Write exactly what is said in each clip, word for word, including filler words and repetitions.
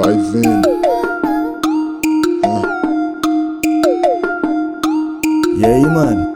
Vai vendo. Ah. E aí, mano?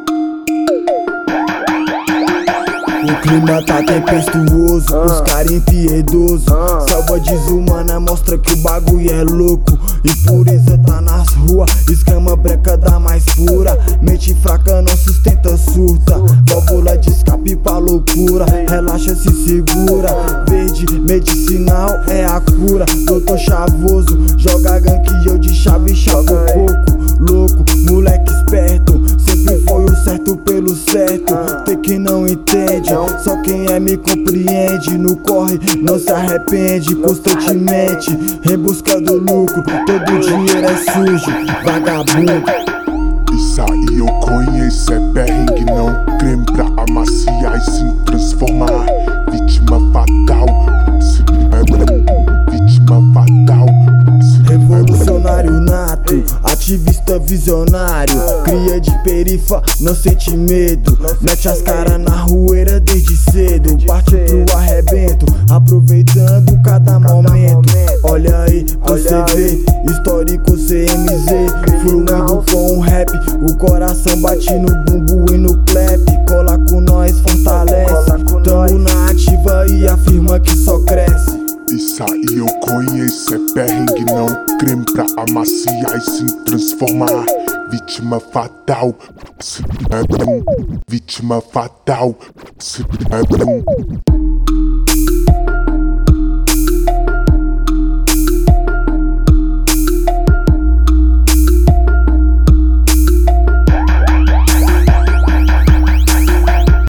O clima tá tempestuoso, ah. os cara impiedoso, ah. selva desumana mostra que o bagulho é louco. Impureza tá nas ruas, escama branca da mais pura. Mente fraca não sustenta surta, válvula de escape pra loucura. Relaxa, se segura, verde medicinal é a cura. Doutor Chavoso, joga gank e eu de chave chapo pouco. Louco, moleque esperto, sempre foi o certo pelo certo. Tem que não entende, só quem é me compreende. No corre, não se arrepende constantemente, em busca do lucro. Todo dinheiro é sujo, vagabundo. Isso aí eu conheço, é perrengue, não creme pra amaciar e se transformar. Vítima fatal, se vítima fatal. Revolucionário nato, ativista visionário, cria de perifa, não sente medo. Mete as caras na rueira desde cedo, parte pro arrebento, aproveitando cada momento. Olha aí, você vê, histórico C M Z, fluindo com o rap, o coração bate no bumbo e no clap. Cola com nós, fortalece, tamo na ativa e afirma que só cresce. Isso aí eu conheço, é perrengue, não creme pra amaciar e se transformar. Vítima fatal, se vítima fatal, se